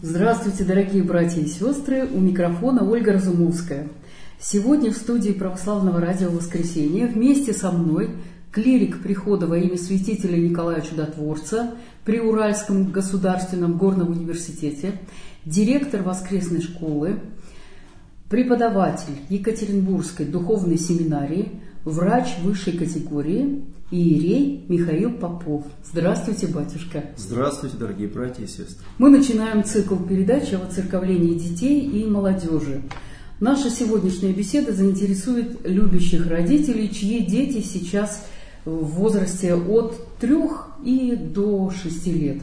Здравствуйте, дорогие братья и сестры, у микрофона Ольга Разумовская. Сегодня в студии Православного радио «Воскресенье» вместе со мной клирик прихода во имя святителя Николая Чудотворца при Уральском государственном горном университете, директор воскресной школы, преподаватель Екатеринбургской духовной семинарии, врач высшей категории, иерей Михаил Попов. Здравствуйте, батюшка. Здравствуйте, дорогие братья и сестры. Мы начинаем цикл передач о воцерковлении детей и молодежи. Наша сегодняшняя беседа заинтересует любящих родителей, чьи дети сейчас в возрасте от 3 и до 6 лет.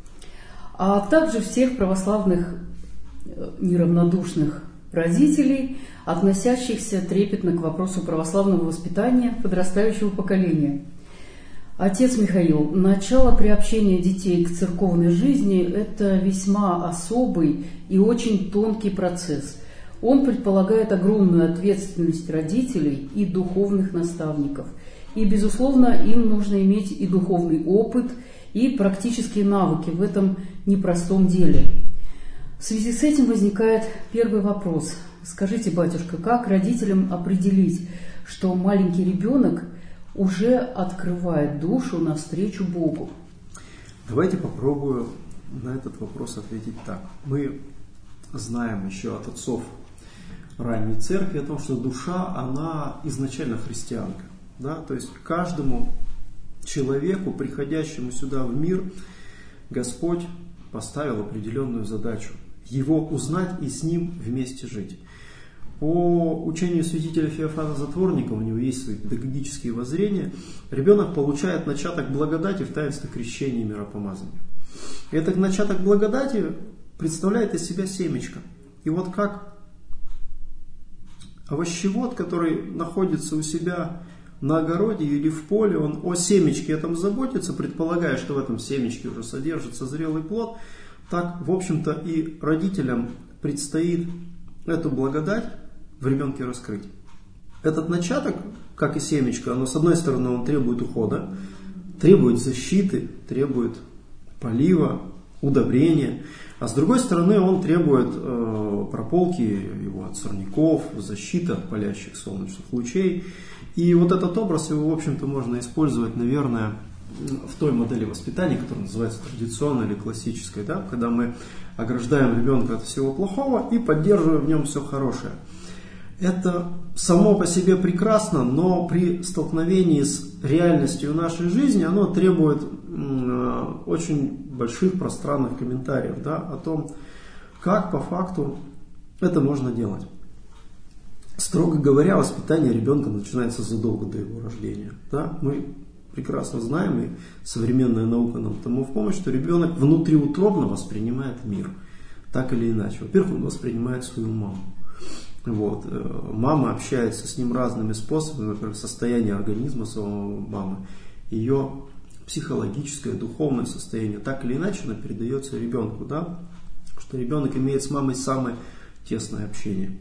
А также всех православных неравнодушных родителей, относящихся трепетно к вопросу православного воспитания подрастающего поколения. Отец Михаил, начало приобщения детей к церковной жизни – это весьма особый и очень тонкий процесс. Он предполагает огромную ответственность родителей и духовных наставников. И, безусловно, им нужно иметь и духовный опыт, и практические навыки в этом непростом деле. В связи с этим возникает первый вопрос. Скажите, батюшка, как родителям определить, что маленький ребенок уже открывает душу навстречу Богу? Давайте попробую на этот вопрос ответить так. Мы знаем еще от отцов ранней церкви о том, что душа, она изначально христианка. Да? То есть каждому человеку, приходящему сюда в мир, Господь поставил определенную задачу. Его узнать и с ним вместе жить. По учению святителя Феофана Затворника, у него есть свои педагогические воззрения, ребенок получает начаток благодати в таинстве крещения и миропомазания. И этот начаток благодати представляет из себя семечко. И вот как овощевод, который находится у себя на огороде или в поле, он о семечке этом заботится, предполагая, что в этом семечке уже содержится зрелый плод, так, в общем-то, и родителям предстоит эту благодать в ребенке раскрыть. Этот начаток, как и семечко, оно, с одной стороны, он требует ухода, требует защиты, требует полива, удобрения, а с другой стороны, он требует прополки его от сорняков, защиты от палящих солнечных лучей. И вот этот образ его, в общем-то, можно использовать, наверное, в той модели воспитания, которая называется традиционной или классической, да, когда мы ограждаем ребенка от всего плохого и поддерживаем в нем все хорошее. Это само по себе прекрасно, но при столкновении с реальностью нашей жизни оно требует очень больших пространных комментариев, да, о том, как по факту это можно делать. Строго говоря, воспитание ребенка начинается задолго до его рождения. Да? Мы прекрасно знаем, и современная наука нам тому в помощь, что ребенок внутриутробно воспринимает мир. Так или иначе. Во-первых, он воспринимает свою маму. Вот. Мама общается с ним разными способами, например, состояние организма своего мамы, ее психологическое, духовное состояние, так или иначе оно передается ребенку, да? Что ребенок имеет с мамой самое тесное общение.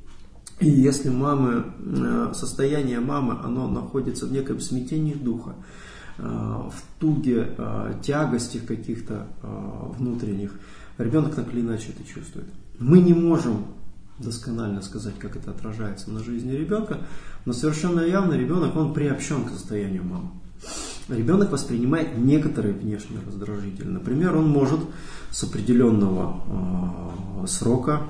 И если состояние мамы, оно находится в неком смятении духа, в туге, тягостях каких-то внутренних, ребенок так или иначе это чувствует. Мы не можем досконально сказать, как это отражается на жизни ребенка, но совершенно явно ребенок, он приобщен к состоянию мамы. Ребенок воспринимает некоторые внешние раздражители. Например, он может с определенного срока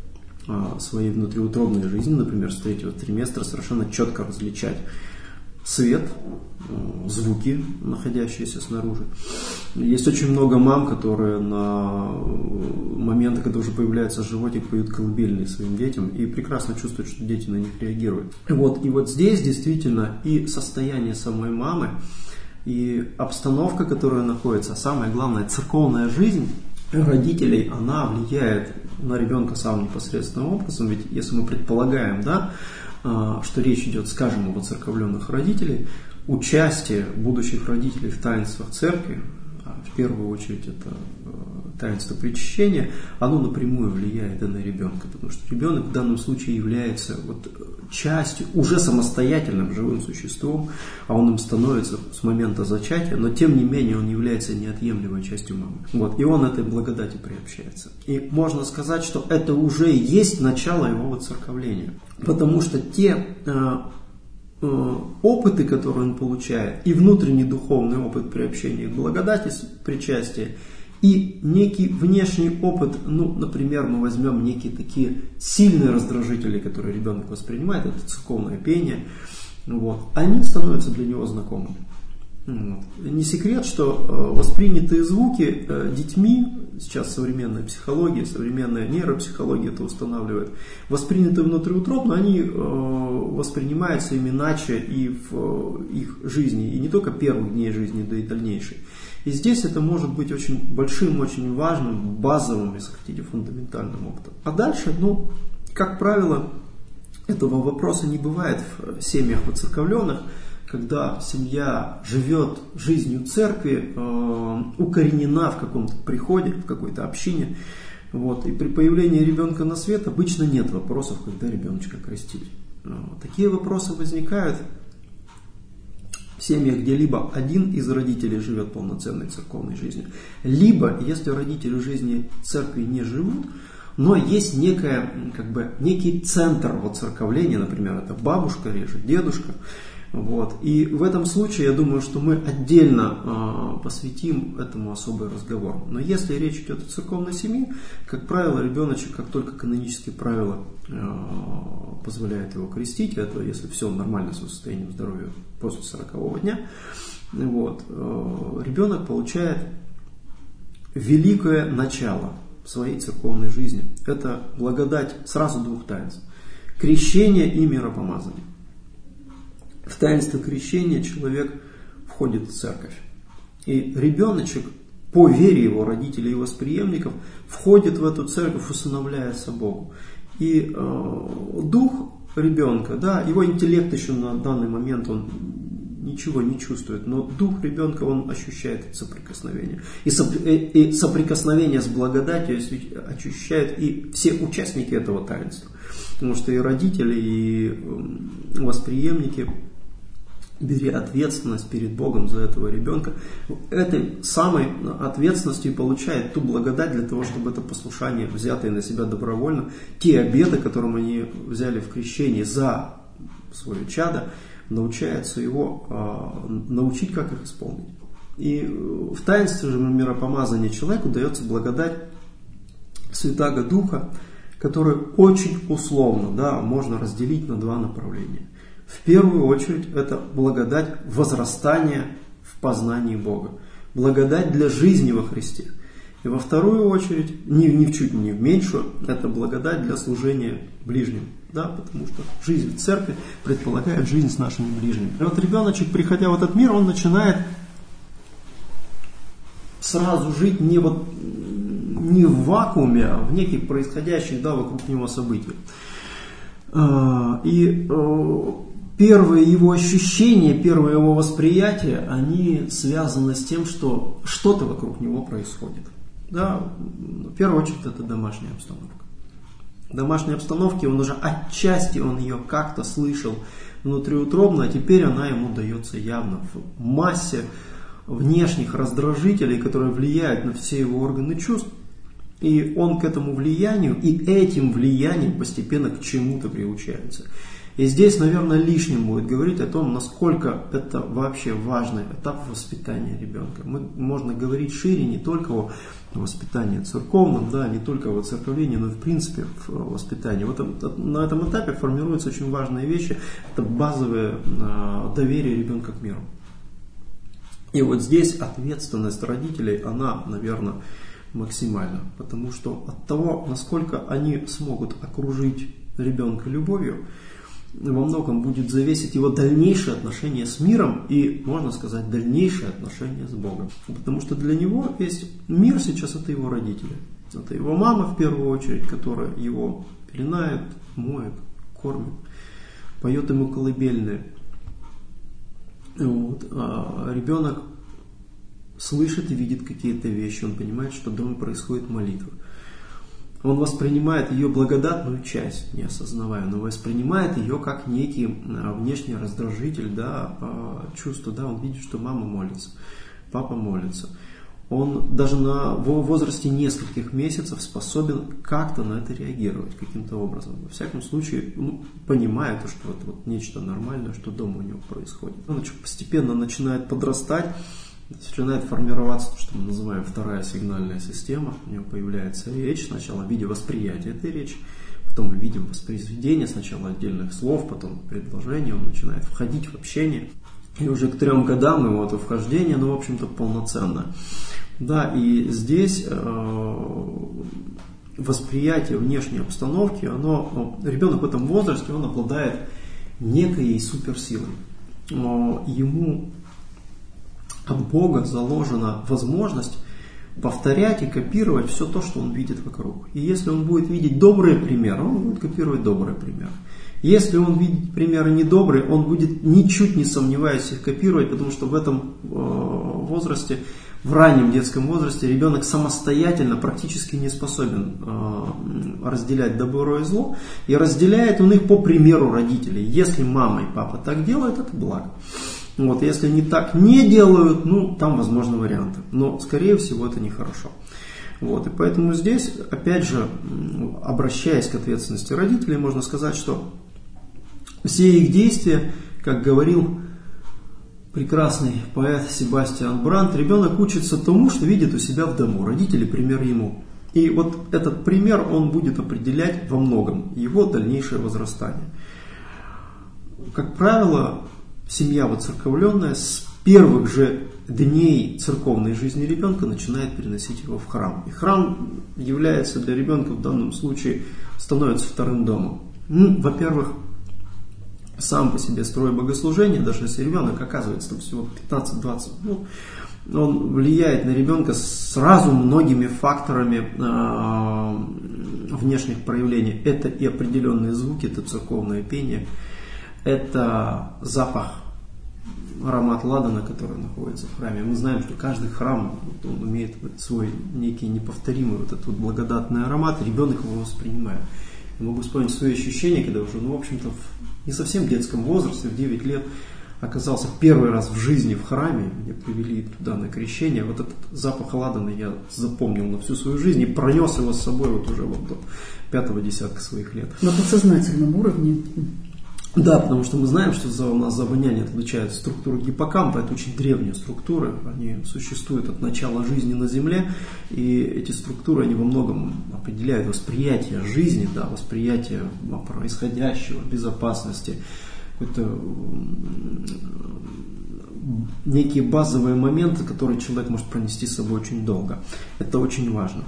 своей внутриутробной жизни, например, с 3-го триместра, совершенно четко различать свет, звуки, находящиеся снаружи. Есть очень много мам, которые на моменты, когда уже появляется животик, поют колыбельные своим детям и прекрасно чувствуют, что дети на них реагируют. И вот здесь действительно и состояние самой мамы, и обстановка, которая находится, а самое главное, церковная жизнь родителей, она влияет на ребенка самым непосредственным образом. Ведь если мы предполагаем, да, что речь идет, скажем, об воцерковленных родителей, участие будущих родителей в таинствах церкви, в первую очередь это таинство причащения, оно напрямую влияет и на ребенка, потому что ребенок в данном случае является частью, уже самостоятельным живым существом, а он им становится с момента зачатия, но тем не менее он является неотъемлемой частью мамы. И он этой благодати приобщается. И можно сказать, что это уже есть начало его воцерковления, потому что те опыты, которые он получает, и внутренний духовный опыт приобщения к благодати причастия, и некий внешний опыт, например, мы возьмем некие такие сильные раздражители, которые ребенок воспринимает, это церковное пение, они становятся для него знакомыми. Не секрет, что воспринятые звуки детьми, сейчас современная психология, современная нейропсихология это устанавливает, воспринятые внутриутробно, они воспринимаются им иначе и в их жизни, и не только первых дней жизни, да и дальнейшей. И здесь это может быть очень большим, очень важным, базовым, если хотите, фундаментальным опытом. А дальше, как правило, этого вопроса не бывает в семьях воцерковленных, когда семья живет жизнью церкви, укоренена в каком-то приходе, в какой-то общине. И при появлении ребенка на свет обычно нет вопросов, когда ребеночка крестить. Такие вопросы возникают в семьях, где либо один из родителей живет полноценной церковной жизнью, либо, если родители в жизни церкви не живут, но есть некий центр воцерковления, например, это бабушка реже, дедушка. И в этом случае, я думаю, что мы отдельно посвятим этому особый разговор. Но если речь идет о церковной семье, как правило, ребеночек, как только канонические правила позволяют его крестить, это если все нормально с состоянием здоровья после 40-го дня, ребенок получает великое начало своей церковной жизни. Это благодать сразу двух таинств: крещение и миропомазание. В таинство крещения человек входит в церковь. И ребеночек, по вере его родителей и восприемников, входит в эту церковь, усыновляется Богу. И дух ребенка, его интеллект еще на данный момент, он ничего не чувствует, но дух ребенка, он ощущает это соприкосновение. И соприкосновение с благодатью ощущают и все участники этого таинства. Потому что и родители, и восприемники, беря ответственность перед Богом за этого ребенка, этой самой ответственностью получает ту благодать для того, чтобы это послушание, взятое на себя добровольно, те обеты, которым они взяли в крещении за свое чадо, научаются его научить, как их исполнить. И в таинстве же миропомазания человеку дается благодать Святаго Духа, который очень условно можно разделить на два направления. В первую очередь это благодать возрастания в познании Бога, благодать для жизни во Христе. И во вторую очередь, чуть не в меньшую, это благодать для служения ближним. Потому что жизнь в церкви предполагает жизнь с нашими ближними. И ребеночек, приходя в этот мир, он начинает сразу жить не в вакууме, а в неких происходящих вокруг него событиях. И первые его ощущения, первые его восприятия, они связаны с тем, что что-то вокруг него происходит. В первую очередь это домашняя обстановка. В домашней обстановке он уже отчасти ее как-то слышал внутриутробно, а теперь она ему дается явно в массе внешних раздражителей, которые влияют на все его органы чувств. И он к этому влиянию и этим влиянием постепенно к чему-то приучается. И здесь, наверное, лишним будет говорить о том, насколько это вообще важный этап воспитания ребенка. Можно говорить шире не только о воспитании церковном, не только о воцерковлении, но и в принципе в воспитании. На этом этапе формируются очень важные вещи. Это базовое доверие ребенка к миру. И здесь ответственность родителей, она, наверное, максимальна. Потому что от того, насколько они смогут окружить ребенка любовью, во многом будет зависеть его дальнейшее отношение с миром и, можно сказать, дальнейшее отношение с Богом. Потому что для него весь мир сейчас это его родители. Это его мама в первую очередь, которая его пеленает, моет, кормит, поет ему колыбельные. А ребенок слышит и видит какие-то вещи, он понимает, что дома происходит молитва. Он воспринимает ее благодатную часть, не осознавая, но воспринимает ее как некий внешний раздражитель, да, чувство, да, он видит, что мама молится, папа молится. Он даже на возрасте нескольких месяцев способен как-то на это реагировать каким-то образом. Во всяком случае, понимая, что это нечто нормальное, что дома у него происходит. Он постепенно начинает подрастать, начинает формироваться то, что мы называем вторая сигнальная система. У него появляется речь, сначала в виде восприятия этой речи, потом мы видим воспроизведение сначала отдельных слов, потом предложений, он начинает входить в общение. И уже к 3 годам его это вхождение, в общем-то, полноценное. Да, и здесь восприятие внешней обстановки, ребенок в этом возрасте, он обладает некой суперсилой. Ему от Бога заложена возможность повторять и копировать все то, что он видит вокруг. И если он будет видеть добрые примеры, он будет копировать добрые примеры. Если он видит примеры недобрые, он будет ничуть не сомневаясь их копировать, потому что в этом возрасте, в раннем детском возрасте, ребенок самостоятельно практически не способен разделять добро и зло, и разделяет он их по примеру родителей. Если мама и папа так делают, это благо. Если они так не делают, там возможны варианты. Но, скорее всего, это нехорошо. И поэтому здесь, опять же, обращаясь к ответственности родителей, можно сказать, что все их действия, как говорил прекрасный поэт Себастьян Брандт, ребенок учится тому, что видит у себя в дому. Родители пример ему. И этот пример, он будет определять во многом его дальнейшее возрастание. Как правило, семья воцерковленная с первых же дней церковной жизни ребенка начинает переносить его в храм. И храм является для ребенка в данном случае, становится вторым домом. Во-первых, сам по себе строй богослужения, даже если ребенок оказывается там всего 15-20, он влияет на ребенка сразу многими факторами внешних проявлений. Это и определенные звуки, это церковное пение, это запах, аромат ладана, который находится в храме. Мы знаем, что каждый храм, он имеет свой некий неповторимый этот благодатный аромат, и ребенок его воспринимает. Я могу вспомнить свои ощущения, когда уже, в общем-то, в не совсем детском возрасте, в 9 лет, оказался первый раз в жизни в храме, меня привели туда на крещение. Этот запах ладана я запомнил на всю свою жизнь и пронес его с собой уже до 5-го десятка своих лет. На подсознательном уровне. Да, потому что мы знаем, что у нас за обоняние отвечает структура гиппокампа, это очень древние структуры, они существуют от начала жизни на Земле, и эти структуры, они во многом определяют восприятие жизни, да, восприятие происходящего, безопасности, это некие базовые моменты, которые человек может пронести с собой очень долго. Это очень важно.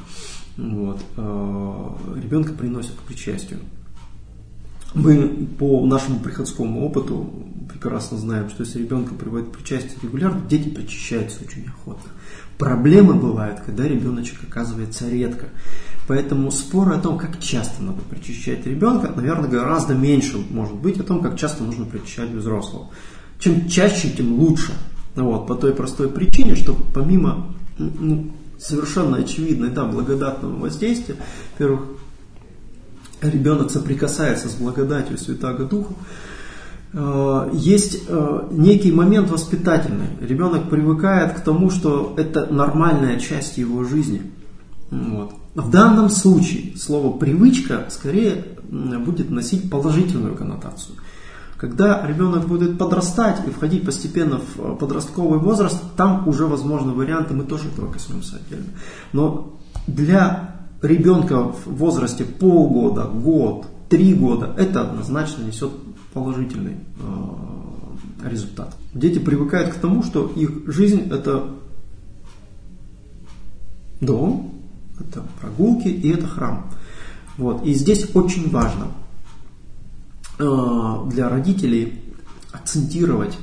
Ребенка приносят к причастию. Мы по нашему приходскому опыту прекрасно знаем, что если ребенка приводят к причастию регулярно, дети причащаются очень охотно. Проблемы бывают, когда ребеночек оказывается редко. Поэтому споры о том, как часто надо причащать ребенка, наверное, гораздо меньше может быть о том, как часто нужно причащать взрослого. Чем чаще, тем лучше. По той простой причине, что помимо совершенно очевидной благодатного воздействия, во-первых, ребенок соприкасается с благодатью Святаго Духа, есть некий момент воспитательный. Ребенок привыкает к тому, что это нормальная часть его жизни. В данном случае слово «привычка» скорее будет носить положительную коннотацию. Когда ребенок будет подрастать и входить постепенно в подростковый возраст, там уже возможны варианты, мы тоже этого коснемся отдельно. Но для ребенка в возрасте полгода, год, 3 года, это однозначно несет положительный результат. Дети привыкают к тому, что их жизнь – это дом, это прогулки и это храм. И здесь очень важно для родителей акцентировать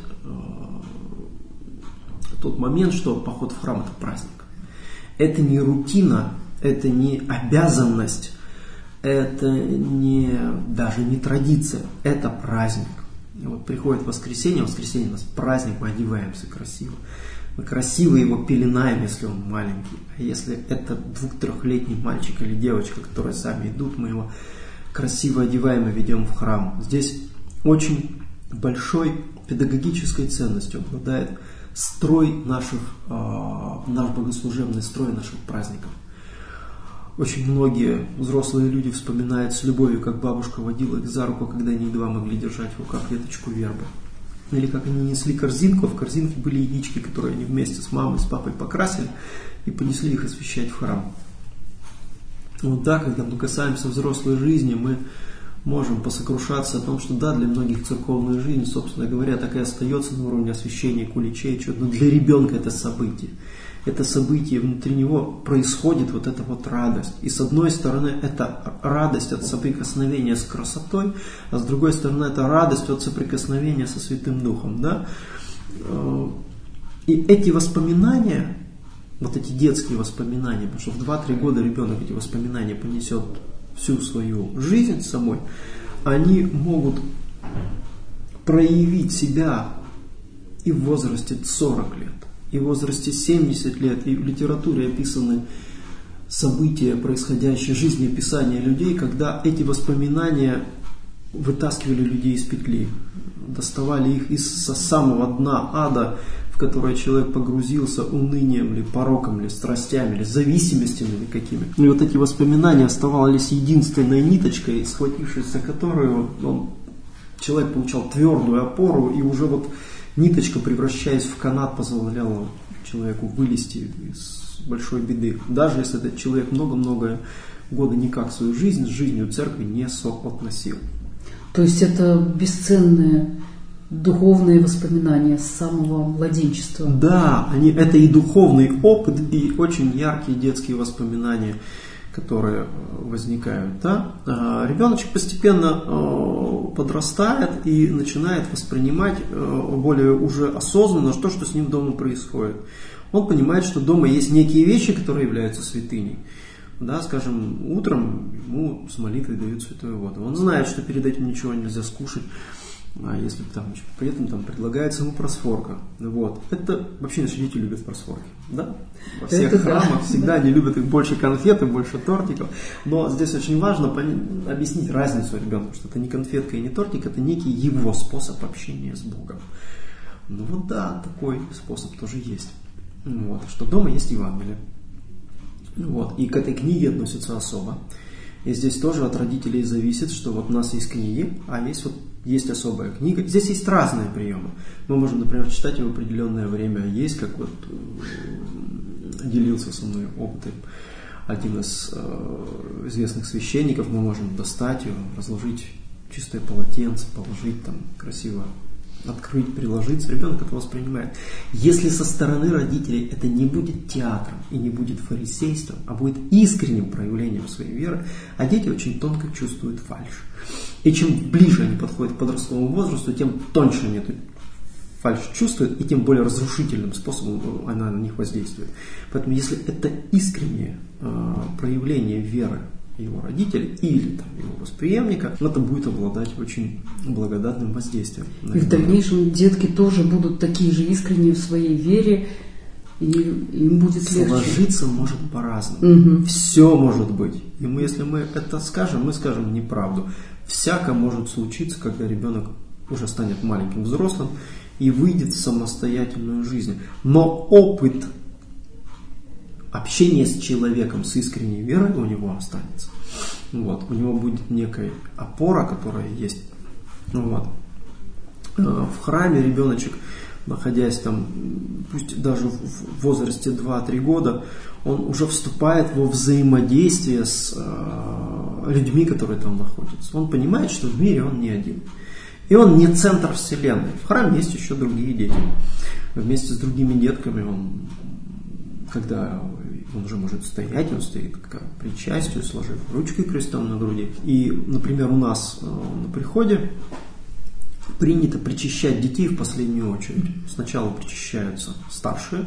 тот момент, что поход в храм – это праздник. Это не рутина, это не обязанность, это даже не традиция, это праздник. Приходит воскресенье у нас праздник, мы одеваемся красиво. Мы красиво его пеленаем, если он маленький. А если это 2-3-летний мальчик или девочка, которые сами идут, мы его красиво одеваем и ведем в храм. Здесь очень большой педагогической ценностью обладает наш богослужебный строй наших праздников. Очень многие взрослые люди вспоминают с любовью, как бабушка водила их за руку, когда они едва могли держать в руках веточку вербы. Или как они несли корзинку, а в корзинке были яички, которые они вместе с мамой, с папой покрасили и понесли их освящать в храм. Вот да, когда мы касаемся взрослой жизни, мы можем посокрушаться о том, что да, для многих церковная жизнь, собственно говоря, так и остается на уровне освящения куличей, но для ребенка это событие. Это событие, внутри него происходит вот эта вот радость. И с одной стороны, это радость от соприкосновения с красотой, а с другой стороны, это радость от соприкосновения со Святым Духом. Да? И эти воспоминания, вот эти детские воспоминания, потому что в 2-3 года ребенок эти воспоминания понесет всю свою жизнь с собой, они могут проявить себя и в возрасте 40 лет, и в возрасте 70 лет, и в литературе описаны события, происходящие, жизнеописания людей, когда эти воспоминания вытаскивали людей из петли, доставали их из самого дна ада, в которое человек погрузился унынием ли, пороком ли, страстями ли, зависимостями ли какими. И вот эти воспоминания оставались единственной ниточкой, схватившись за которую человек получал твердую опору, и уже вот ниточка, превращаясь в канат, позволяла человеку вылезти из большой беды. Даже если этот человек много-много года никак свою жизнь с жизнью церкви не соотносил. То есть это бесценные духовные воспоминания с самого младенчества. Да, это и духовный опыт, и очень яркие детские воспоминания, которые возникают. Да? Ребеночек постепенно подрастает и начинает воспринимать более уже осознанно то, что с ним дома происходит. Он понимает, что дома есть некие вещи, которые являются святыней. Да, скажем, утром ему с молитвой дают святую воду. Он знает, что перед этим ничего нельзя скушать, а если при этом предлагается ему просфорка. Вот. Это вообще наши дети любят просфорки. Да? Во всех храмах всегда они любят их больше конфет и больше тортиков. Но здесь очень важно объяснить разницу ребенку, что это не конфетка и не тортик, это некий его способ общения с Богом. Ну вот да, такой способ тоже есть. Вот. Что дома есть Евангелие. Вот. И к этой книге относятся особо. И здесь тоже от родителей зависит, что вот у нас есть книги, а есть особая книга. Здесь есть разные приемы. Мы можем, например, читать ее в определенное время. Есть, как вот делился со мной опытом один из известных священников. Мы можем достать ее, разложить чистое полотенце, положить там красиво, открыть, приложиться, ребенок это воспринимает. Если со стороны родителей это не будет театром и не будет фарисейством, а будет искренним проявлением своей веры, а дети очень тонко чувствуют фальшь. И чем ближе они подходят к подростковому возрасту, тем тоньше они эту фальшь чувствуют, и тем более разрушительным способом она на них воздействует. Поэтому если это искреннее проявление веры его родителей или его восприемника, это будет обладать очень благодатным воздействием. И в дальнейшем детки тоже будут такие же искренние в своей вере, и им будет легче. Сложиться может по-разному. Угу. Все может быть. И если мы это скажем, мы скажем неправду. Всяко может случиться, когда ребенок уже станет маленьким взрослым и выйдет в самостоятельную жизнь. Но опыт общение с человеком с искренней верой у него останется. Вот. У него будет некая опора, которая есть. Вот. В храме ребеночек, находясь там, пусть даже в возрасте 2-3 года, он уже вступает во взаимодействие с людьми, которые там находятся. Он понимает, что в мире он не один. И он не центр вселенной. В храме есть еще другие дети. Вместе с другими детками когда он уже может стоять, он стоит к причастию, сложив ручки крестом на груди. И, например, у нас на приходе принято причащать детей в последнюю очередь. Сначала причащаются старшие,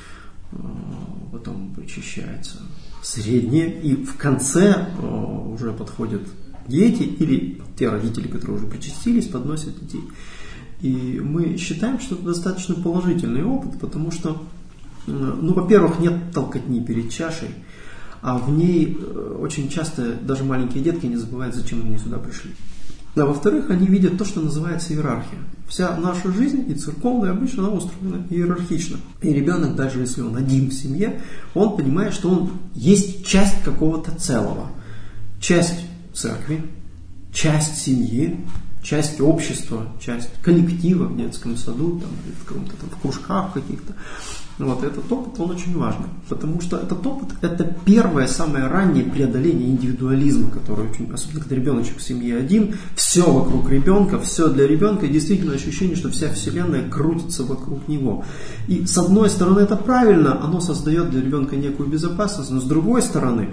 потом причащаются средние, и в конце уже подходят дети или те родители, которые уже причастились, подносят детей. И мы считаем, что это достаточно положительный опыт, потому что во-первых, нет толкотни перед чашей, а в ней очень часто даже маленькие детки не забывают, зачем они сюда пришли. А во-вторых, они видят то, что называется иерархия. Вся наша жизнь, и церковная обычно, она устроена иерархично. И ребенок, даже если он один в семье, он понимает, что он есть часть какого-то целого. Часть церкви, часть семьи, часть общества, часть коллектива в детском саду, там, в каком-то там, в кружках каких-то. Вот, этот опыт, он очень важный, потому что этот опыт – это первое, самое раннее преодоление индивидуализма, который очень, особенно когда ребеночек в семье один, все вокруг ребенка, все для ребенка, и действительно ощущение, что вся вселенная крутится вокруг него. И с одной стороны это правильно, оно создает для ребенка некую безопасность, но с другой стороны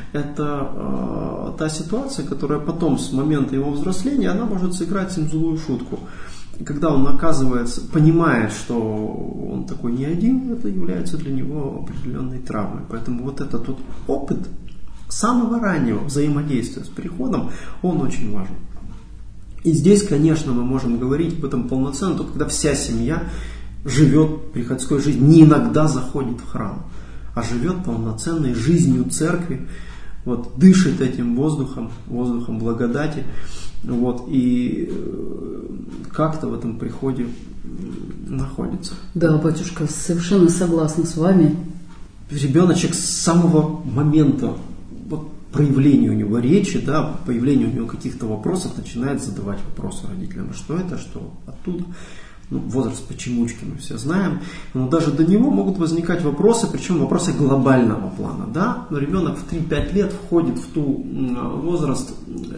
это та ситуация, которая потом с момента его взросления, она может сыграть с ним злую шутку. И когда он оказывается, понимает, что он такой не один, это является для него определенной травмой. Поэтому вот этот вот опыт самого раннего взаимодействия с приходом, он очень важен. И здесь, конечно, мы можем говорить об этом полноценно, только когда вся семья живет приходской жизнью, не иногда заходит в храм, а живет полноценной жизнью церкви, вот, дышит этим воздухом благодати. Вот, и как-то в этом приходе находится. Да, батюшка, совершенно согласна с вами. Ребеночек с самого момента вот, проявления у него речи, да, появления у него каких-то вопросов, начинает задавать вопросы родителям. Что это, что оттуда? Возраст почемучки мы все знаем, но даже до него могут возникать вопросы, причем вопросы глобального плана. Да? Но ребенок в 3-5 лет входит в ту возраст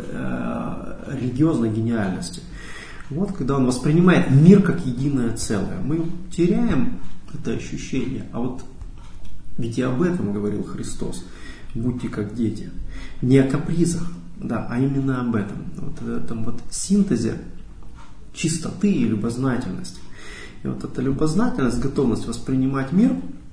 религиозной гениальности. Вот, когда он воспринимает мир как единое целое. Мы теряем это ощущение. А вот ведь и об этом говорил Христос. Будьте как дети. Не о капризах, да, а именно об этом. Вот в этом вот синтезе чистоты и любознательности. И вот эта любознательность, готовность воспринимать мир,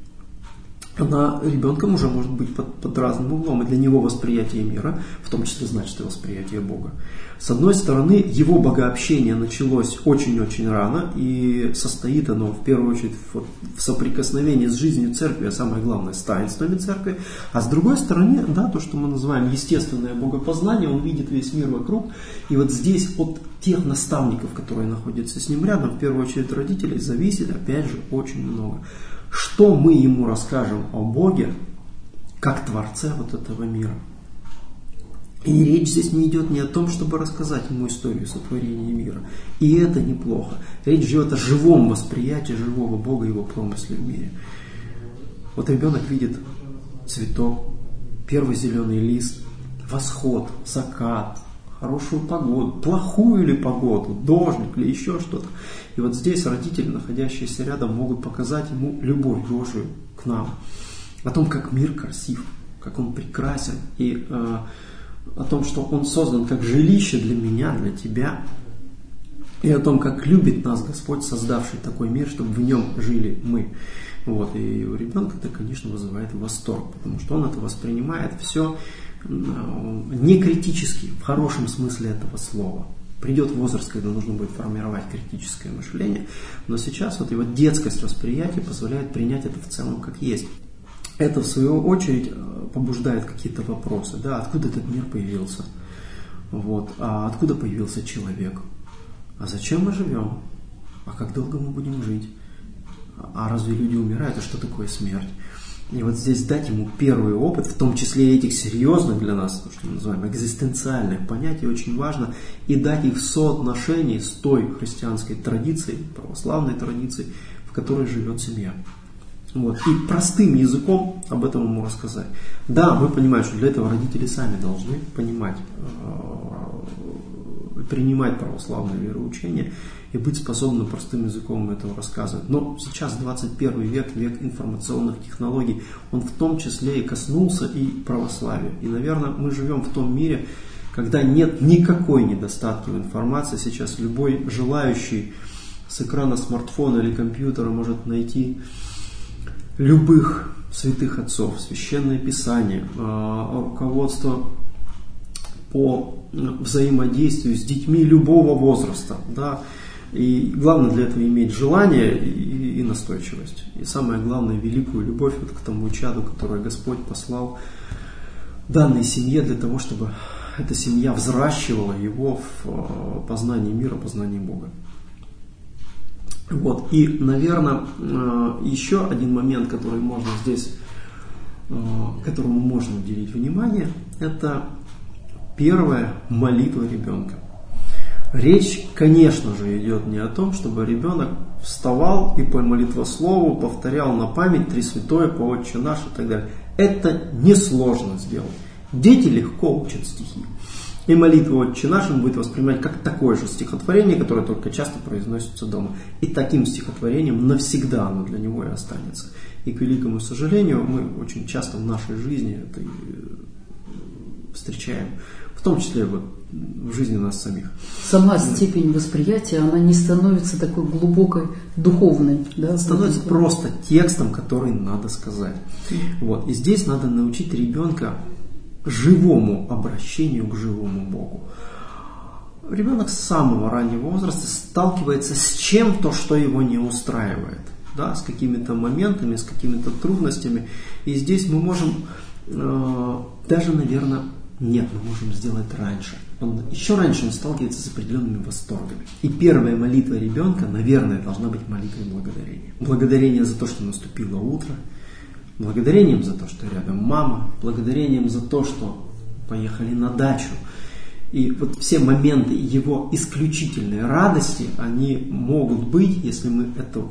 она ребенком уже может быть под разным углом. И для него восприятие мира, в том числе, значит, и восприятие Бога. С одной стороны, его богообщение началось очень-очень рано, и состоит оно в первую очередь в соприкосновении с жизнью церкви, а самое главное, с таинствами церкви. А с другой стороны, да, то, что мы называем естественное богопознание, он видит весь мир вокруг. И вот здесь от тех наставников, которые находятся с ним рядом, в первую очередь родителей, зависит, опять же, очень много. Что мы ему расскажем о Боге, как Творце вот этого мира. И речь здесь не идет ни о том, чтобы рассказать ему историю сотворения мира. И это неплохо. Речь идет о живом восприятии живого Бога и его промысле в мире. Вот ребенок видит цветок, первый зеленый лист, восход, закат, хорошую погоду, плохую ли погоду, дождик или еще что-то. И вот здесь родители, находящиеся рядом, могут показать ему любовь Божию к нам. О том, как мир красив, как он прекрасен. И о том, что он создан как жилище для меня, для тебя. И о том, как любит нас Господь, создавший такой мир, чтобы в нем жили мы. Вот. И у ребенка это, конечно, вызывает восторг, потому что он это воспринимает все не критически, в хорошем смысле этого слова. Придет возраст, когда нужно будет формировать критическое мышление, но сейчас вот его детскость восприятия позволяет принять это в целом как есть. Это, в свою очередь, побуждает какие-то вопросы. Да, откуда этот мир появился? Вот. А откуда появился человек? А зачем мы живем? А как долго мы будем жить? А разве люди умирают? А что такое смерть? И вот здесь дать ему первый опыт, в том числе этих серьезных для нас, то, что мы называем экзистенциальных понятий, очень важно, и дать их в соотношении с той христианской традицией, православной традицией, в которой живет семья. Вот. И простым языком об этом ему рассказать. Да, мы понимаем, что для этого родители сами должны понимать, принимать православное вероучение и быть способным простым языком этого рассказывать. Но сейчас 21 век, век информационных технологий, он в том числе и коснулся и православия. И, наверное, мы живем в том мире, когда нет никакой недостатки в информации. Сейчас любой желающий с экрана смартфона или компьютера может найти любых святых отцов, священное писание, руководство по взаимодействию с детьми любого возраста. Да? И главное для этого иметь желание и и настойчивость. И самое главное, великую любовь вот к тому чаду, которое Господь послал данной семье для того, чтобы эта семья взращивала его в познании мира, познании Бога. Вот. И, наверное, еще один момент, который можно здесь, которому можно уделить внимание, это первая молитва ребенка. Речь, конечно же, идет не о том, чтобы ребенок вставал и по молитвослову повторял на память Три Святое, по Отче наш и так далее. Это несложно сделать. Дети легко учат стихи. И молитву Отче наш он будет воспринимать как такое же стихотворение, которое только часто произносится дома. И таким стихотворением навсегда оно для него и останется. И, к великому сожалению, мы очень часто в нашей жизни это встречаем. В том числе вот в жизни нас самих. Сама степень восприятия, она не становится такой глубокой, духовной. Да? Становится просто текстом, который надо сказать. Вот. И здесь надо научить ребенка живому обращению к живому Богу. Ребенок с самого раннего возраста сталкивается с чем-то, что его не устраивает. Да? С какими-то моментами, с какими-то трудностями. И здесь мы можем даже, наверное, мы можем сделать раньше. Еще раньше он сталкивается с определенными восторгами. И первая молитва ребенка, наверное, должна быть молитвой благодарения. Благодарение за то, что наступило утро. Благодарением за то, что рядом мама. Благодарением за то, что поехали на дачу. И вот все моменты его исключительной радости, они могут быть, если мы эту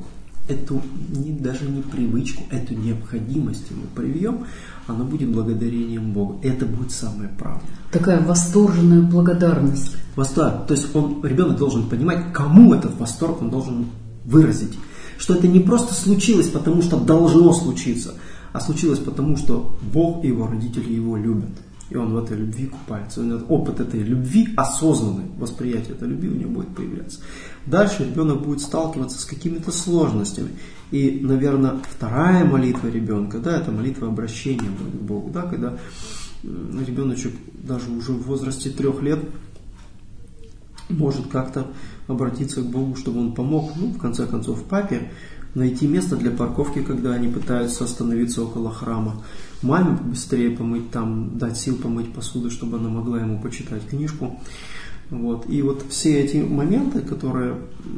даже не привычку, эту необходимость мы привьем, она будет благодарением Богу. Это будет самое правильное. Такая восторженная благодарность. Восторг. То есть ребенок должен понимать, кому этот восторг он должен выразить. Что это не просто случилось, потому что должно случиться, а случилось потому, что Бог и его родители его любят. И он в этой любви купается. Опыт этой любви, осознанное восприятие этой любви у него будет появляться. Дальше ребенок будет сталкиваться с какими-то сложностями. И, наверное, вторая молитва ребенка, да, это молитва обращения к Богу. Да, когда ребеночек даже уже в возрасте 3 лет может как-то обратиться к Богу, чтобы он помог, в конце концов, папе найти место для парковки, когда они пытаются остановиться около храма. Маме быстрее помыть там, дать сил помыть посуду, чтобы она могла ему почитать книжку. Вот. И вот все эти моменты, которые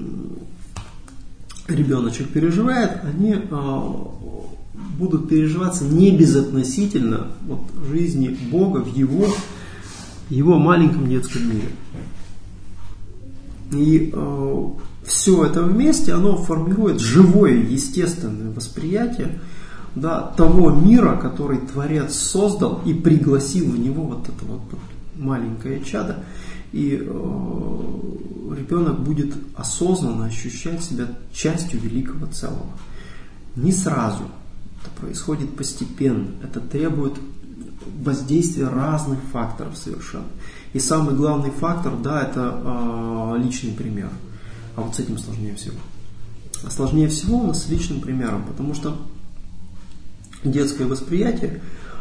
ребеночек переживает, они будут переживаться не безотносительно жизни Бога в его маленьком детском мире. И все это вместе, оно формирует живое, естественное восприятие, да, того мира, который Творец создал и пригласил в него вот это маленькое чадо. И ребенок будет осознанно ощущать себя частью великого целого. Не сразу. Это происходит постепенно. Это требует воздействия разных факторов совершенно. И самый главный фактор, да, это личный пример. А вот с этим сложнее всего. А сложнее всего у нас с личным примером, потому что детское восприятие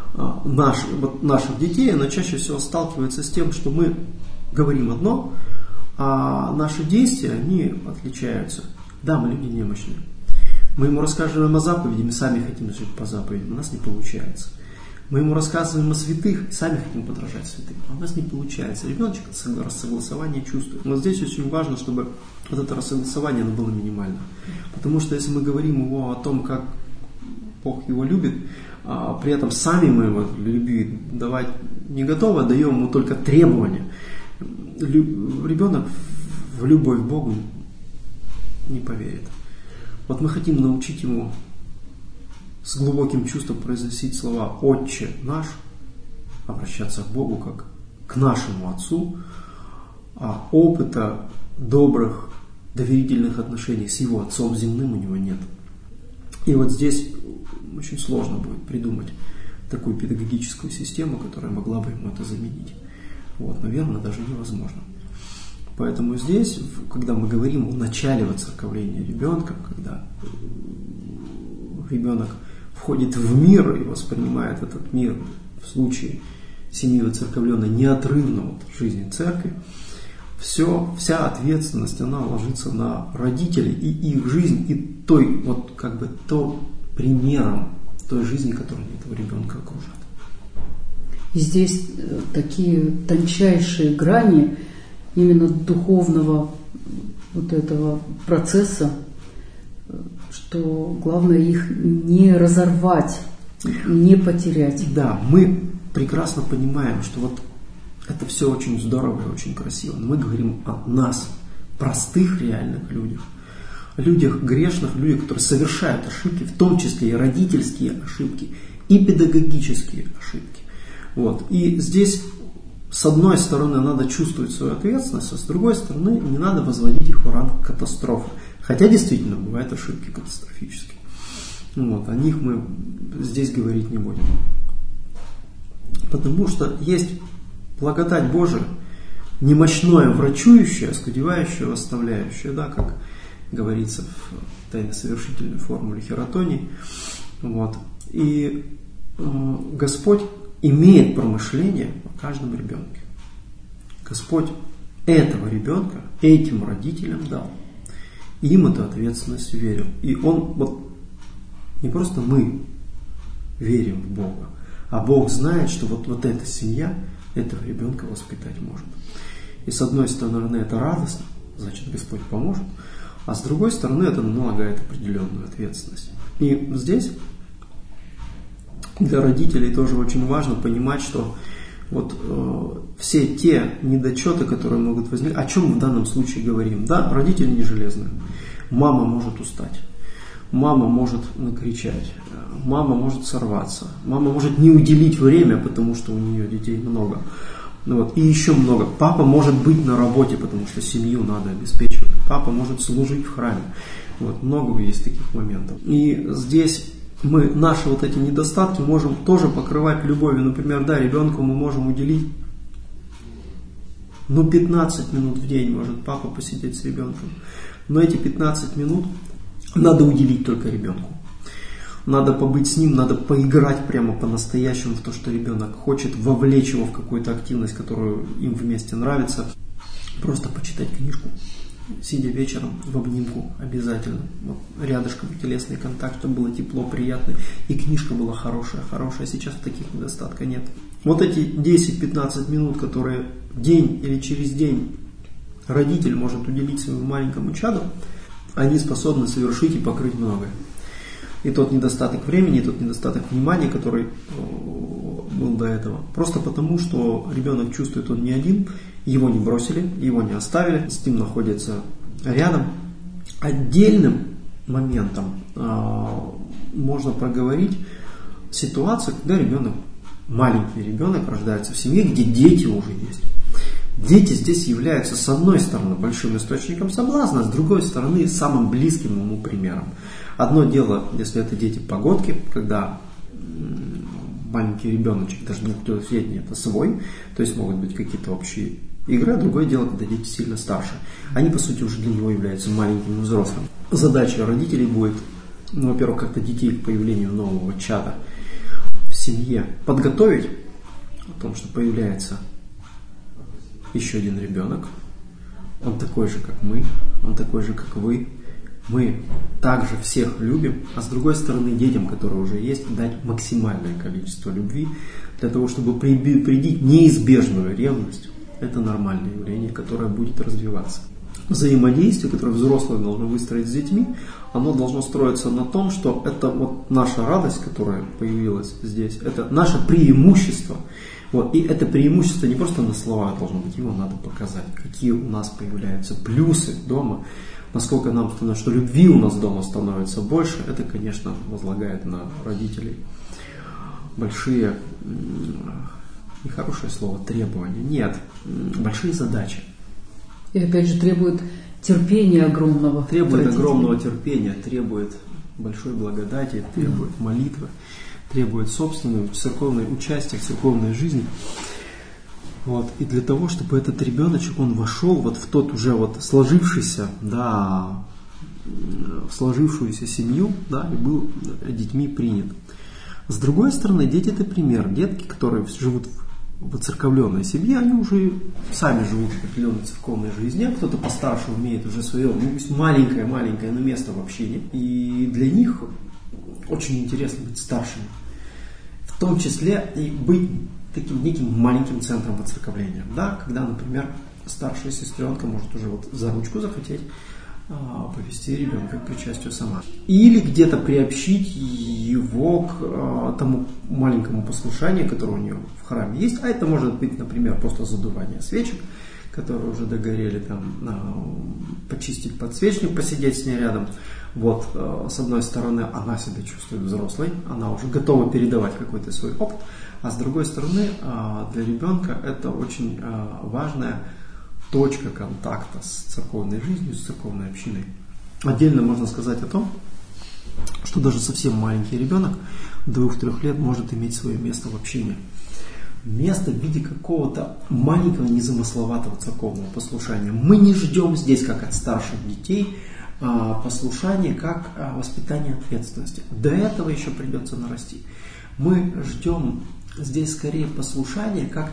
наших детей, оно чаще всего сталкивается с тем, что мы говорим одно, а наши действия, они отличаются. Да, мы люди немощные. Мы ему рассказываем о заповедях, мы сами хотим жить по заповедям, у нас не получается. Мы ему рассказываем о святых, сами хотим подражать святым, а у нас не получается. Ребеночек рассогласование чувствует. Но здесь очень важно, чтобы вот это рассогласование оно было минимально. Потому что если мы говорим его о том, как Бог его любит, а при этом сами мы его любви давать не готовы, даем ему только требования, ребенок в любовь к Богу не поверит. Вот мы хотим научить его с глубоким чувством произносить слова «Отче наш», обращаться к Богу как к нашему Отцу, а опыта добрых, доверительных отношений с его Отцом земным у него нет. И вот здесь очень сложно будет придумать такую педагогическую систему, которая могла бы ему это заменить. Вот, наверное, даже невозможно. Поэтому здесь, когда мы говорим о начале воцерковления ребенка, когда ребенок входит в мир и воспринимает этот мир в случае семьи воцерковленной неотрывно от жизни церкви, вся ответственность, она ложится на родителей и их жизнь, и той, то примером той жизни, которая этого ребенка окружает. И здесь такие тончайшие грани именно духовного вот этого процесса, что главное их не разорвать, не потерять. Да, мы прекрасно понимаем, что вот это все очень здорово и очень красиво. Но мы говорим о нас, простых реальных людях. Людях грешных, людях, которые совершают ошибки, в том числе и родительские ошибки, и педагогические ошибки. Вот. И здесь, с одной стороны, надо чувствовать свою ответственность, а с другой стороны, не надо возводить их в ранг катастрофы. Хотя действительно бывают ошибки катастрофические. Вот. О них мы здесь говорить не будем. Потому что есть благодать Божия, немощное врачующее, оскудевающее, восставляющее, да, как говорится в тайно-совершительной формуле Хератонии. Вот. И Господь имеет промышление о каждом ребенке. Господь этого ребенка этим родителям дал. И им эту ответственность верил. И Он, не просто мы верим в Бога, а Бог знает, что вот эта семья этого ребенка воспитать может. И с одной стороны это радостно, значит Господь поможет, а с другой стороны это налагает определенную ответственность. И здесь для родителей тоже очень важно понимать, что все те недочеты, которые могут возникнуть, о чем мы в данном случае говорим. Да, родители не железные. Мама может устать. Мама может накричать. Мама может сорваться. Мама может не уделить время, потому что у нее детей много. И еще много. Папа может быть на работе, потому что семью надо обеспечивать. Папа может служить в храме. Много есть таких моментов. И здесь мы наши эти недостатки можем тоже покрывать любовью. Например, да, ребенку мы можем уделить 15 минут в день может папа посидеть с ребенком. Но эти 15 минут надо уделить только ребенку. Надо побыть с ним, надо поиграть прямо по-настоящему в то, что ребенок хочет, вовлечь его в какую-то активность, которую им вместе нравится. Просто почитать книжку, сидя вечером в обнимку обязательно. Рядышком телесный контакт, чтобы было тепло, приятно. И книжка была хорошая. Сейчас таких недостатков нет. Эти 10-15 минут, которые в день или через день родитель может уделить своему маленькому чаду, они способны совершить и покрыть многое. И тот недостаток времени, и тот недостаток внимания, который был до этого. Просто потому, что ребенок чувствует, он не один, его не бросили, его не оставили, с ним находится рядом. Отдельным моментом можно проговорить ситуацию, когда маленький ребенок рождается в семье, где дети уже есть. Дети здесь являются, с одной стороны, большим источником соблазна, а с другой стороны, самым близким ему примером. Одно дело, если это дети-погодки, когда маленький ребеночек, даже не трехлетний, это свой, то есть могут быть какие-то общие игры. Другое дело, когда дети сильно старше. Они, по сути, уже для него являются маленьким и взрослым. Задача родителей будет, во-первых, как-то детей к появлению нового чада в семье подготовить о том, что появляется еще один ребенок. Он такой же, как мы, он такой же, как вы. Мы также всех любим, а с другой стороны детям, которые уже есть, дать максимальное количество любви для того, чтобы предупредить неизбежную ревность. Это нормальное явление, которое будет развиваться. Взаимодействие, которое взрослые должны выстроить с детьми, оно должно строиться на том, что это наша радость, которая появилась здесь, это наше преимущество. И это преимущество не просто на словах должно быть, его надо показать, какие у нас появляются плюсы дома, насколько нам становится, что любви у нас дома становится больше. Это, конечно, возлагает на родителей большие, нехорошее слово, требования. Нет, большие задачи. И опять же требует терпения огромного. Требует огромного терпения, требует большой благодати, требует молитвы, требует собственного церковного участия в церковной жизни. И для того, чтобы этот ребеночек, он вошел в тот уже сложившийся, в сложившуюся семью, и был детьми принят. С другой стороны, дети это пример. Детки, которые живут в оцерковленной семье, они уже сами живут определенной церковной жизнью, а кто-то постарше умеет уже свое, маленькое, но место в общине. И для них очень интересно быть старшими. В том числе и быть таким неким маленьким центром воцерковления. Да, когда, например, старшая сестренка может уже вот за ручку захотеть повести ребенка к причастию сама. Или где-то приобщить его к тому маленькому послушанию, которое у нее в храме есть. А это может быть, например, просто задувание свечек, которые уже догорели, там, почистить подсвечник, посидеть с ней рядом. Вот, с одной стороны, она себя чувствует взрослой, она уже готова передавать какой-то свой опыт, а с другой стороны, для ребенка это очень важная точка контакта с церковной жизнью, с церковной общиной. Отдельно можно сказать о том, что даже совсем маленький ребенок 2-3 лет может иметь свое место в общине. Место в виде какого-то маленького незамысловатого церковного послушания. Мы не ждем здесь, как от старших детей, послушание как воспитание ответственности. До этого еще придется нарасти. Мы ждем здесь скорее послушание как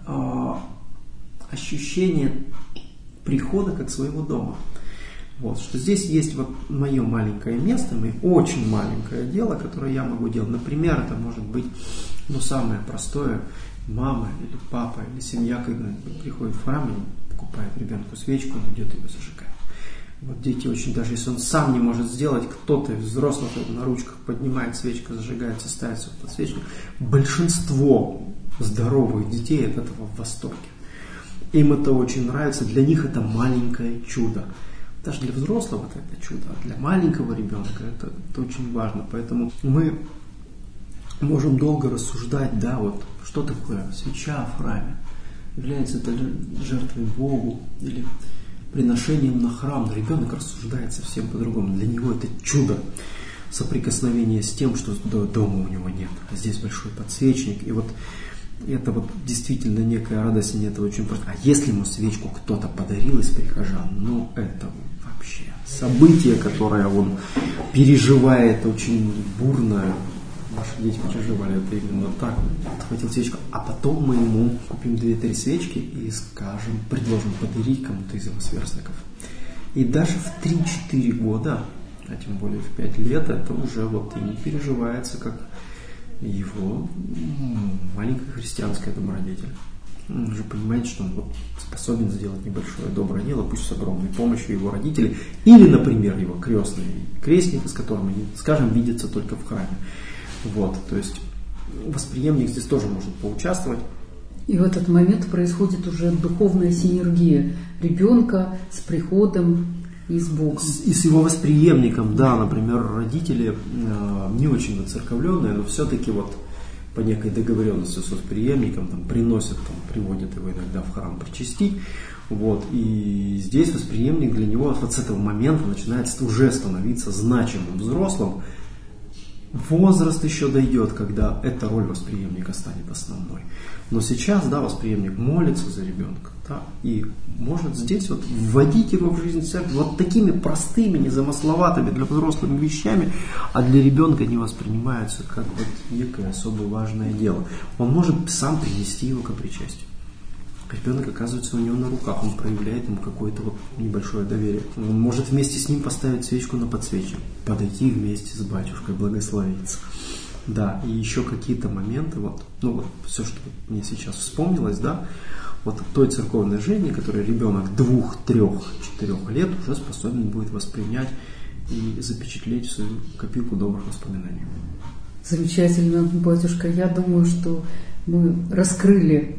ощущение прихода как своего дома. Вот, что здесь есть вот мое маленькое место, мое очень маленькое дело, которое я могу делать. Например, это может быть самое простое. Мама или папа или семья, когда приходит в храм и покупает ребенку свечку, он идет ее зажигает. Вот дети очень, даже если он сам не может сделать, кто-то из взрослых на ручках поднимает свечку, зажигается, ставится под свечку. Большинство здоровых детей от этого в восторге. Им это очень нравится, для них это маленькое чудо. Даже для взрослого это чудо, а для маленького ребенка это очень важно. Поэтому мы можем долго рассуждать, да, вот что такое свеча в храме. Является это жертвой Богу или приношением на храм. Но ребенок рассуждает совсем по-другому. Для него это чудо. Соприкосновение с тем, что дома у него нет. А здесь большой подсвечник. И вот это вот действительно некая радость, и это очень просто. А если ему свечку кто-то подарил из прихожан, это вообще событие, которое он переживает очень бурно. Наши дети переживали это именно так. Отхватил свечку, а потом мы ему купим 2-3 свечки и скажем, предложим подарить кому-то из его сверстников. И даже в 3-4 года, а тем более в 5 лет, это уже вот и переживается как его маленькая христианская добродетель. Он уже понимает, что он способен сделать небольшое доброе дело, пусть с огромной помощью его родителей, или, например, его крестный крестник, с которым они, скажем, видятся только в храме. Вот, то есть восприемник здесь тоже может поучаствовать. И в этот момент происходит уже духовная синергия ребенка с приходом и с Богом. И с его восприемником, да, например, родители не очень воцерковленные, но все-таки вот по некой договоренности с восприемником приносят, приводят его иногда в храм причастить. Вот, и здесь восприемник для него вот с этого момента начинает уже становиться значимым взрослым. Возраст еще дойдет, когда эта роль восприемника станет основной. Но сейчас, да, восприемник молится за ребенка, да, и может здесь вот вводить его в жизнь церкви вот такими простыми, незамысловатыми для взрослых вещами, а для ребенка не воспринимаются как вот некое особо важное дело. Он может сам принести его к причастию. Ребенок оказывается у него на руках, он проявляет ему какое-то вот небольшое доверие. Он может вместе с ним поставить свечку на подсвечник, подойти вместе с батюшкой, благословиться. Да, и еще какие-то моменты, все, что мне сейчас вспомнилось, да, вот той церковной жизни, которую ребенок 2, 3, 4 лет уже способен будет воспринять и запечатлеть в свою копилку добрых воспоминаний. Замечательно, батюшка. Я думаю, что мы раскрыли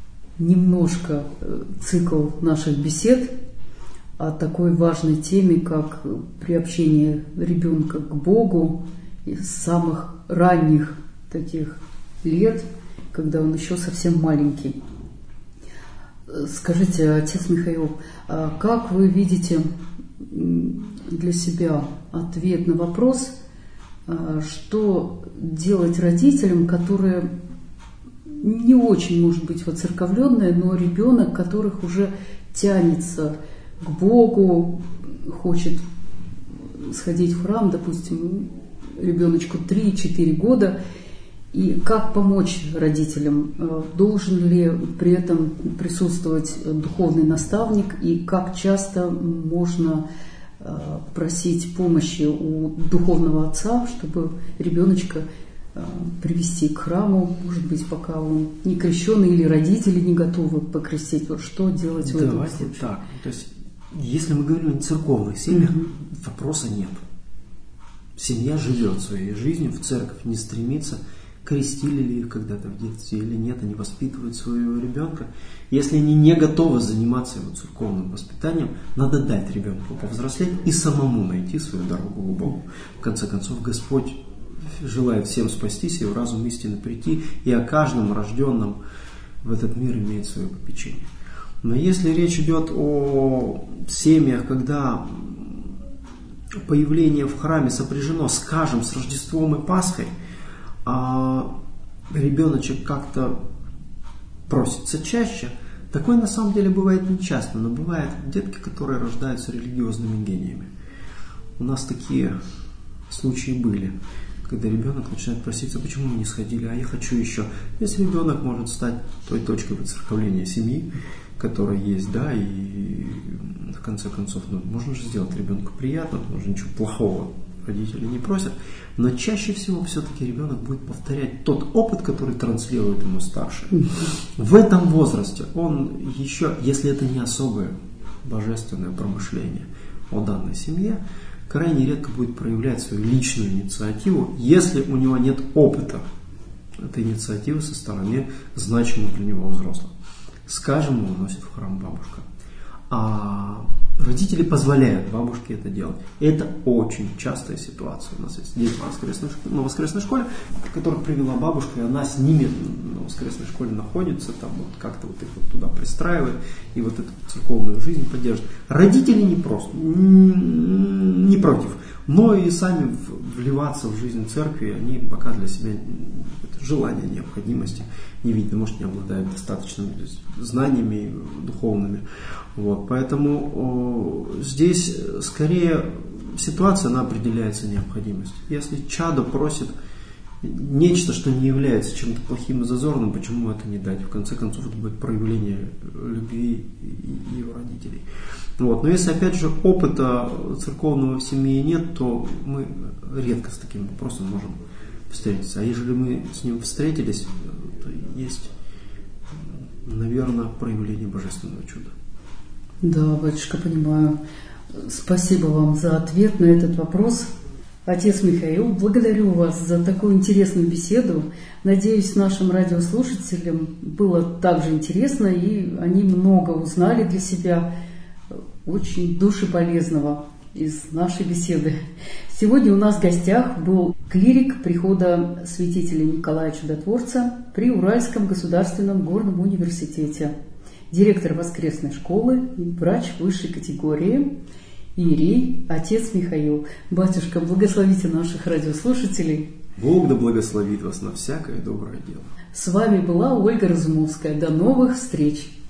немножко цикл наших бесед о такой важной теме, как приобщение ребенка к Богу с самых ранних таких лет, когда он еще совсем маленький. Скажите, отец Михаил, как вы видите для себя ответ на вопрос, что делать родителям, которые не очень, может быть, воцерковленные, но ребенок, которых уже тянется к Богу, хочет сходить в храм, допустим, ребеночку 3-4 года, И как помочь родителям? Должен ли при этом присутствовать духовный наставник? И как часто можно просить помощи у духовного отца, чтобы ребеночка привести к храму, может быть, пока он не крещеный или родители не готовы покрестить? Вот что делать в этом случае? Так. То есть, если мы говорим о церковных семьях, вопроса нет. Семья живет своей жизнью, в церковь не стремится. Крестили ли их когда-то в детстве или нет, они воспитывают своего ребенка. Если они не готовы заниматься его церковным воспитанием, надо дать ребенку повзрослеть и самому найти свою дорогу к Богу. В конце концов, Господь желает всем спастись и в разум истины прийти, и о каждом рожденном в этот мир имеет свое попечение. Но если речь идет о семьях, когда появление в храме сопряжено, скажем, с Рождеством и Пасхой, а ребеночек как-то просится чаще, такое на самом деле бывает нечасто, но бывают детки, которые рождаются религиозными гениями. У нас такие случаи были, когда ребенок начинает проситься, почему мы не сходили, а я хочу еще. Здесь ребенок может стать той точкой воцерковления семьи, которая есть, да, и в конце концов, можно же сделать ребенку приятно, потому что ничего плохого родители не просят, но чаще всего все-таки ребенок будет повторять тот опыт, который транслирует ему старший. В этом возрасте он еще, если это не особое божественное промышление о данной семье, крайне редко будет проявлять свою личную инициативу, если у него нет опыта этой инициативы со стороны значимого для него взрослого. Скажем, его носит в храм бабушка. А родители позволяют бабушке это делать. Это очень частая ситуация. У нас есть дети на воскресной школе, которых привела бабушка, и она с ними на воскресной школе находится, там вот как-то вот их вот туда пристраивает, и вот эту церковную жизнь поддерживает. Родители не против, но и сами вливаться в жизнь церкви, они пока для себя желания, необходимости не видят, может, не обладают достаточными знаниями духовными. Вот, поэтому здесь скорее ситуация, она определяется необходимостью. Если чадо просит нечто, что не является чем-то плохим и зазорным, почему это не дать? В конце концов, это будет проявление любви и его родителей. Вот. Но если, опять же, опыта церковного в семье нет, то мы редко с таким вопросом можем встретиться. А если мы с ним встретились, то есть, наверное, проявление божественного чуда. Да, батюшка, понимаю. Спасибо вам за ответ на этот вопрос. Отец Михаил, благодарю вас за такую интересную беседу. Надеюсь, нашим радиослушателям было также интересно, и они много узнали для себя очень душеполезного из нашей беседы. Сегодня у нас в гостях был клирик прихода святителя Николая Чудотворца при Уральском государственном горном университете, директор воскресной школы и врач высшей категории, иерей отец Михаил. Батюшка, благословите наших радиослушателей. Бог да благословит вас на всякое доброе дело. С вами была Ольга Разумовская. До новых встреч!